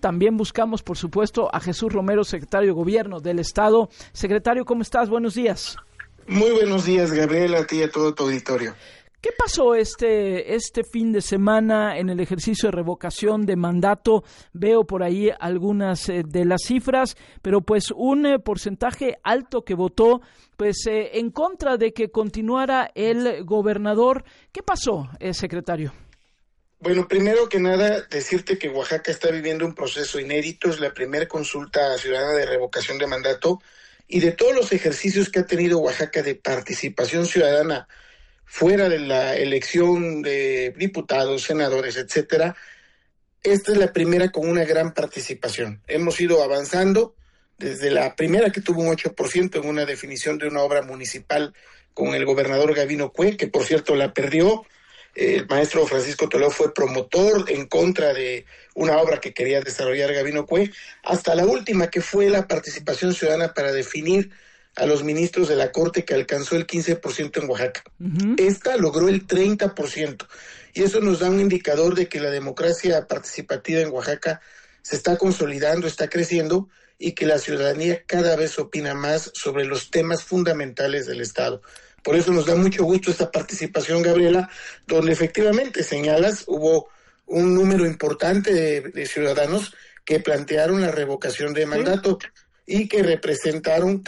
también buscamos, por supuesto, a Jesús Romero, secretario de Gobierno del Estado. Secretario, ¿cómo estás? Buenos días. Muy buenos días, Gabriela, a ti y a todo tu auditorio. ¿Qué pasó este fin de semana en el ejercicio de revocación de mandato? Veo por ahí algunas de las cifras, pero pues un porcentaje alto que votó pues en contra de que continuara el gobernador. ¿Qué pasó, secretario? Bueno, primero que nada, decirte que Oaxaca está viviendo un proceso inédito. Es la primera consulta ciudadana de revocación de mandato, y de todos los ejercicios que ha tenido Oaxaca de participación ciudadana fuera de la elección de diputados, senadores, etcétera, esta es la primera con una gran participación. Hemos ido avanzando desde la primera, que tuvo un 8% en una definición de una obra municipal con el gobernador Gabino Cue, que por cierto la perdió. El maestro Francisco Toledo fue promotor en contra de una obra que quería desarrollar Gabino Cue, hasta la última, que fue la participación ciudadana para definir a los ministros de la Corte, que alcanzó el 15% en Oaxaca. Esta logró el 30%, y eso nos da un indicador de que la democracia participativa en Oaxaca se está consolidando, está creciendo, y que la ciudadanía cada vez opina más sobre los temas fundamentales del Estado. Por eso nos da mucho gusto esta participación, Gabriela, donde efectivamente señalas, hubo un número importante de ciudadanos que plantearon la revocación de mandato, y que representaron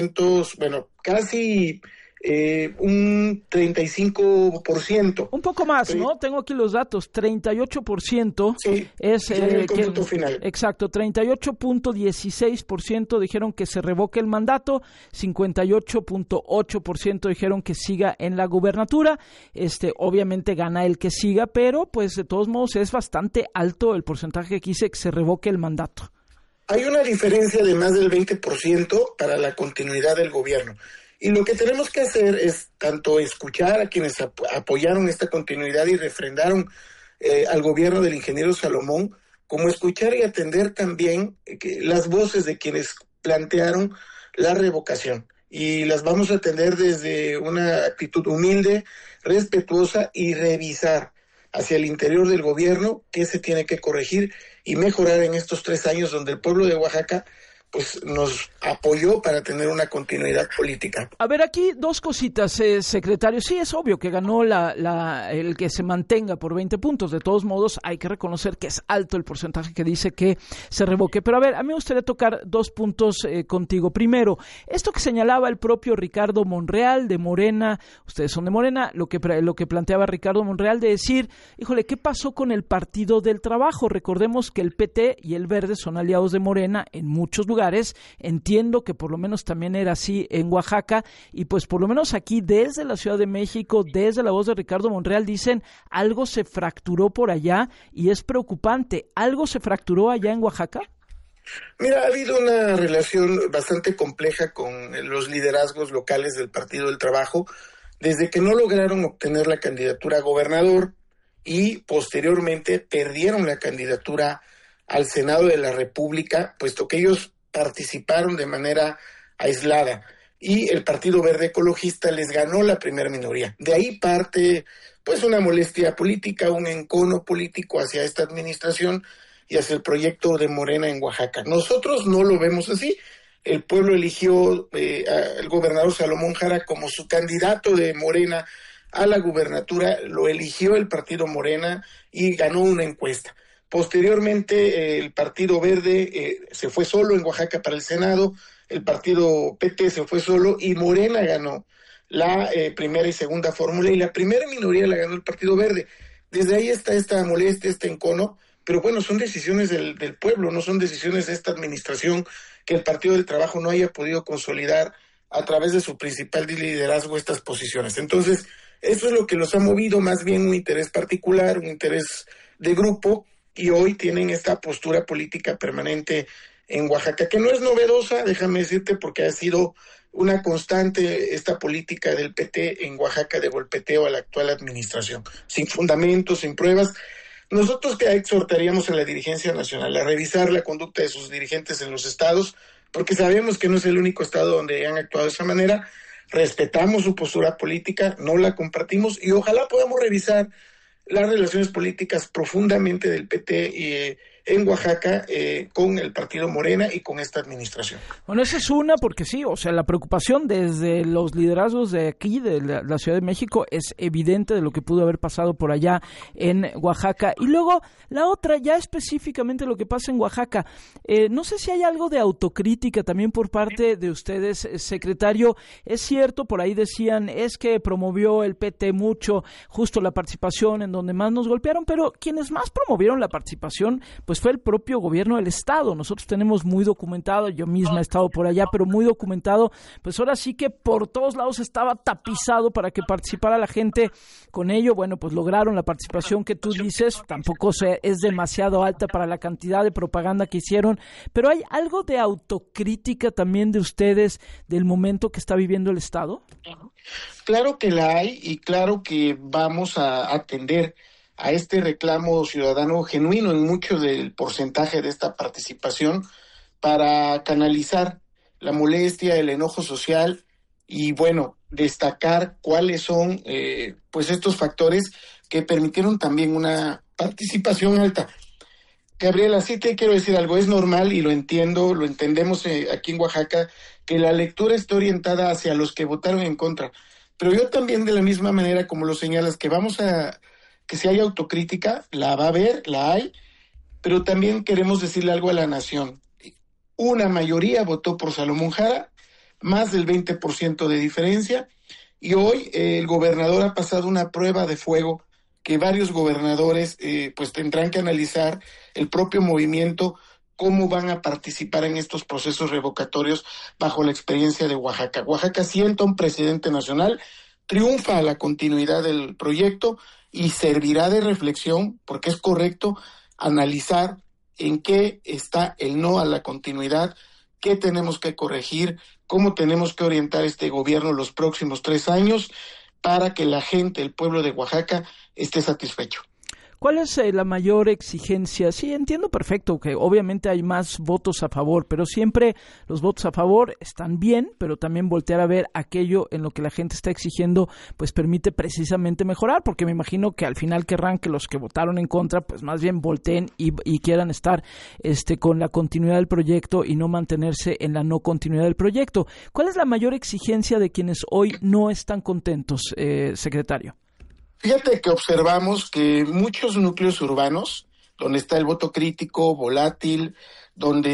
casi un 35%. Un poco más, sí, ¿no? Tengo aquí los datos, 38% sí, es el cómputo final. Exacto, 38.16% dijeron que se revoque el mandato, 58.8% dijeron que siga en la gubernatura. Obviamente gana el que siga, pero pues de todos modos es bastante alto el porcentaje que dice que se revoque el mandato. Hay una diferencia de más del 20% para la continuidad del gobierno. Y lo que tenemos que hacer es tanto escuchar a quienes apoyaron esta continuidad y refrendaron al gobierno del ingeniero Salomón, como escuchar y atender también las voces de quienes plantearon la revocación. Y las vamos a atender desde una actitud humilde, respetuosa, y revisar hacia el interior del gobierno qué se tiene que corregir y mejorar en estos 3 años donde el pueblo de Oaxaca pues nos apoyó para tener una continuidad política. A ver, aquí dos cositas, secretario. Sí, es obvio que ganó el que se mantenga por 20 puntos. De todos modos, hay que reconocer que es alto el porcentaje que dice que se revoque. Pero a ver, a mí me gustaría tocar 2 puntos contigo. Primero, esto que señalaba el propio Ricardo Monreal de Morena, ustedes son de Morena, lo que planteaba Ricardo Monreal de decir, híjole, ¿qué pasó con el Partido del Trabajo? Recordemos que el PT y el Verde son aliados de Morena en muchos lugares. Entiendo que por lo menos también era así en Oaxaca, y pues por lo menos aquí desde la Ciudad de México, desde la voz de Ricardo Monreal, dicen algo se fracturó por allá y es preocupante. ¿Algo se fracturó allá en Oaxaca? Mira, ha habido una relación bastante compleja con los liderazgos locales del Partido del Trabajo desde que no lograron obtener la candidatura a gobernador y posteriormente perdieron la candidatura al Senado de la República, puesto que ellos participaron de manera aislada y el Partido Verde Ecologista les ganó la primera minoría. De ahí parte pues una molestia política, un encono político hacia esta administración y hacia el proyecto de Morena en Oaxaca. Nosotros no lo vemos así. El pueblo eligió al gobernador Salomón Jara como su candidato de Morena a la gubernatura, lo eligió el Partido Morena y ganó una encuesta. Posteriormente, el Partido Verde se fue solo en Oaxaca para el Senado, el Partido PT se fue solo y Morena ganó la primera y segunda fórmula, y la primera minoría la ganó el Partido Verde. Desde ahí está esta molestia, este encono, pero bueno, son decisiones del pueblo, no son decisiones de esta administración que el Partido del Trabajo no haya podido consolidar a través de su principal liderazgo estas posiciones. Entonces, eso es lo que los ha movido, más bien un interés particular, un interés de grupo, y hoy tienen esta postura política permanente en Oaxaca, que no es novedosa, déjame decirte, porque ha sido una constante esta política del PT en Oaxaca de golpeteo a la actual administración, sin fundamentos, sin pruebas. Nosotros que exhortaríamos a la dirigencia nacional a revisar la conducta de sus dirigentes en los estados, porque sabemos que no es el único estado donde han actuado de esa manera. Respetamos su postura política, no la compartimos, y ojalá podamos revisar las relaciones políticas profundamente del PT en Oaxaca con el partido Morena y con esta administración. Bueno, esa es una, porque sí, o sea, la preocupación desde los liderazgos de aquí, de la Ciudad de México, es evidente de lo que pudo haber pasado por allá en Oaxaca. Y luego, la otra, ya específicamente lo que pasa en Oaxaca, no sé si hay algo de autocrítica también por parte de ustedes, secretario. Es cierto, por ahí decían, es que promovió el PT mucho, justo la participación en donde más nos golpearon, pero quienes más promovieron la participación, pues fue el propio gobierno del estado. Nosotros tenemos muy documentado, yo misma he estado por allá, pero muy documentado, pues ahora sí que por todos lados estaba tapizado para que participara la gente con ello. Bueno, pues lograron la participación que tú dices, tampoco es demasiado alta para la cantidad de propaganda que hicieron, pero ¿hay algo de autocrítica también de ustedes del momento que está viviendo el estado? Claro que la hay, y claro que vamos a atender a este reclamo ciudadano genuino en mucho del porcentaje de esta participación para canalizar la molestia, el enojo social y, bueno, destacar cuáles son pues estos factores que permitieron también una participación alta. Gabriela, sí te quiero decir algo, es normal y lo entiendo, lo entendemos aquí en Oaxaca, que la lectura esté orientada hacia los que votaron en contra, pero yo también, de la misma manera como lo señalas, que si hay autocrítica, la va a haber, la hay, pero también queremos decirle algo a la nación. Una mayoría votó por Salomón Jara, más del 20% de diferencia, y hoy el gobernador ha pasado una prueba de fuego que varios gobernadores pues tendrán que analizar, el propio movimiento, cómo van a participar en estos procesos revocatorios bajo la experiencia de Oaxaca. Oaxaca sienta un presidente nacional, triunfa la continuidad del proyecto y servirá de reflexión, porque es correcto analizar en qué está el no a la continuidad, qué tenemos que corregir, cómo tenemos que orientar este gobierno los próximos 3 años para que la gente, el pueblo de Oaxaca, esté satisfecho. ¿Cuál es la mayor exigencia? Sí, entiendo perfecto que obviamente hay más votos a favor, pero siempre los votos a favor están bien, pero también voltear a ver aquello en lo que la gente está exigiendo, pues permite precisamente mejorar, porque me imagino que al final querrán que los que votaron en contra, pues más bien volteen y quieran estar con la continuidad del proyecto y no mantenerse en la no continuidad del proyecto. ¿Cuál es la mayor exigencia de quienes hoy no están contentos, secretario? Fíjate que observamos que muchos núcleos urbanos, donde está el voto crítico, volátil, donde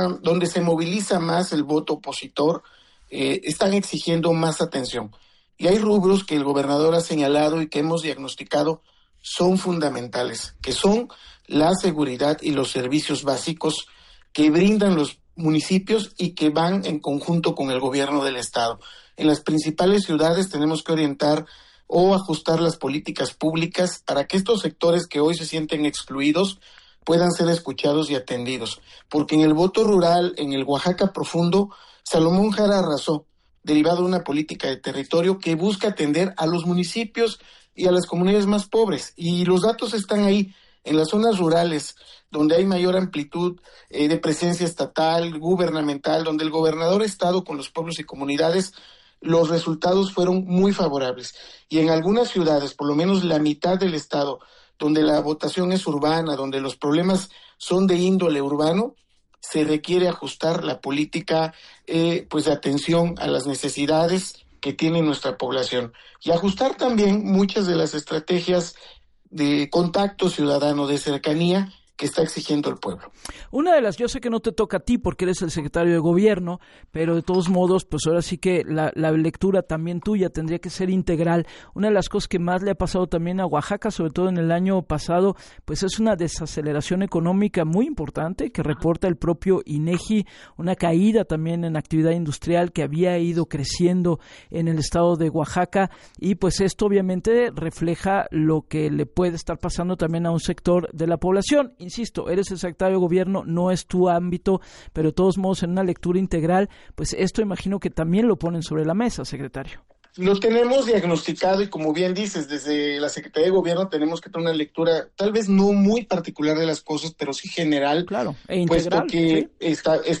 se moviliza más el voto opositor, están exigiendo más atención. Y hay rubros que el gobernador ha señalado y que hemos diagnosticado son fundamentales, que son la seguridad y los servicios básicos que brindan los municipios y que van en conjunto con el gobierno del estado. En las principales ciudades tenemos que orientar o ajustar las políticas públicas para que estos sectores que hoy se sienten excluidos puedan ser escuchados y atendidos. Porque en el voto rural, en el Oaxaca profundo, Salomón Jara arrasó, derivado de una política de territorio que busca atender a los municipios y a las comunidades más pobres. Y los datos están ahí, en las zonas rurales, donde hay mayor amplitud de presencia estatal, gubernamental, donde el gobernador ha estado con los pueblos y comunidades. Los resultados fueron muy favorables. Y en algunas ciudades, por lo menos la mitad del estado, donde la votación es urbana, donde los problemas son de índole urbano, se requiere ajustar la política pues de atención a las necesidades que tiene nuestra población. Y ajustar también muchas de las estrategias de contacto ciudadano, de cercanía, que está exigiendo el pueblo. Una de las, yo sé que no te toca a ti porque eres el secretario de gobierno, pero de todos modos, pues ahora sí que la lectura también tuya tendría que ser integral. Una de las cosas que más le ha pasado también a Oaxaca, sobre todo en el año pasado, pues es una desaceleración económica muy importante que reporta el propio INEGI, una caída también en actividad industrial que había ido creciendo en el estado de Oaxaca, y pues esto obviamente refleja lo que le puede estar pasando también a un sector de la población. Insisto, eres el secretario de gobierno, no es tu ámbito, pero de todos modos en una lectura integral, pues esto imagino que también lo ponen sobre la mesa, secretario. Lo tenemos diagnosticado y, como bien dices, desde la Secretaría de Gobierno tenemos que tener una lectura tal vez no muy particular de las cosas, pero sí general, claro, e integral, puesto que ¿sí?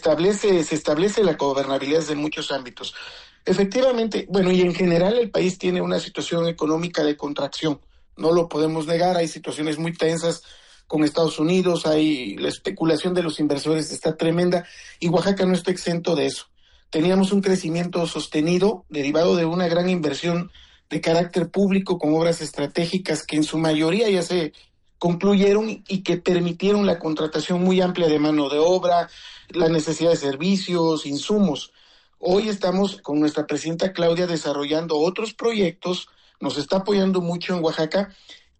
se establece la gobernabilidad desde muchos ámbitos. Efectivamente, bueno, y en general el país tiene una situación económica de contracción, no lo podemos negar, hay situaciones muy tensas con Estados Unidos, hay la especulación de los inversores está tremenda, y Oaxaca no está exento de eso. Teníamos un crecimiento sostenido derivado de una gran inversión de carácter público con obras estratégicas que en su mayoría ya se concluyeron y que permitieron la contratación muy amplia de mano de obra, la necesidad de servicios, insumos. Hoy estamos con nuestra presidenta Claudia desarrollando otros proyectos, nos está apoyando mucho en Oaxaca,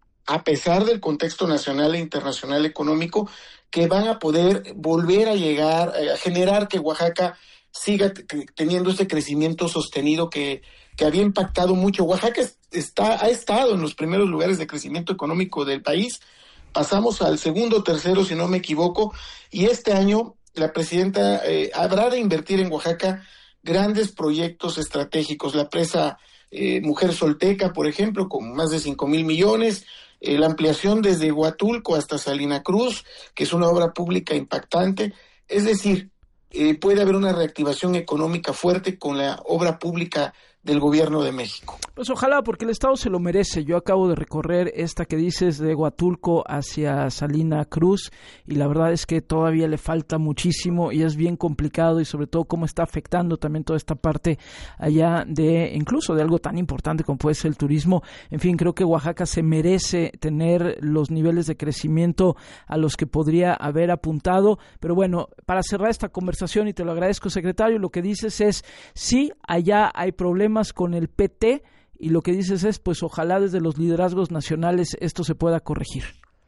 a pesar del contexto nacional e internacional económico, que van a poder volver a llegar, a generar que Oaxaca siga teniendo ese crecimiento sostenido que había impactado mucho. Oaxaca ha estado en los primeros lugares de crecimiento económico del país, pasamos al segundo, tercero, si no me equivoco, y este año la presidenta habrá de invertir en Oaxaca grandes proyectos estratégicos, la presa Mujer Solteca, por ejemplo, con más de 5,000 millones, la ampliación desde Huatulco hasta Salina Cruz, que es una obra pública impactante, es decir, puede haber una reactivación económica fuerte con la obra pública del gobierno de México. Pues ojalá, porque el Estado se lo merece. Yo acabo de recorrer esta que dices de Huatulco hacia Salina Cruz y la verdad es que todavía le falta muchísimo y es bien complicado, y sobre todo cómo está afectando también toda esta parte allá de incluso de algo tan importante como puede ser el turismo. En fin, creo que Oaxaca se merece tener los niveles de crecimiento a los que podría haber apuntado. Pero bueno, para cerrar esta conversación, y te lo agradezco, secretario, lo que dices es, sí, allá hay problemas con el PT, y lo que dices es, pues ojalá desde los liderazgos nacionales esto se pueda corregir.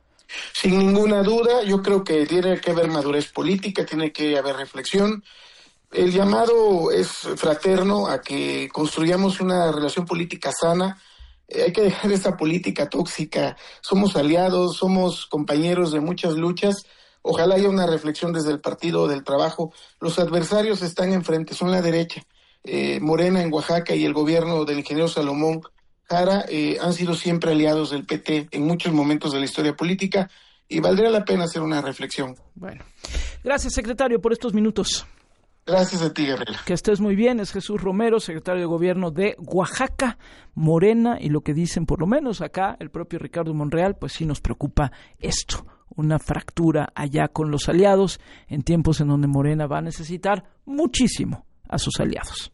Sin ninguna duda, yo creo que tiene que haber madurez política, tiene que haber reflexión. El llamado es fraterno a que construyamos una relación política sana. Hay que dejar esta política tóxica. Somos aliados, somos compañeros de muchas luchas. Ojalá haya una reflexión desde el Partido del Trabajo. Los adversarios están enfrente, son la derecha. Morena en Oaxaca y el gobierno del ingeniero Salomón Jara han sido siempre aliados del PT en muchos momentos de la historia política, y valdría la pena hacer una reflexión. Bueno, gracias, secretario, por estos minutos. Gracias a ti, Gabriela. Que estés muy bien. Es Jesús Romero, secretario de Gobierno de Oaxaca, Morena, y lo que dicen, por lo menos acá, el propio Ricardo Monreal, pues sí nos preocupa esto, una fractura allá con los aliados en tiempos en donde Morena va a necesitar muchísimo a sus aliados.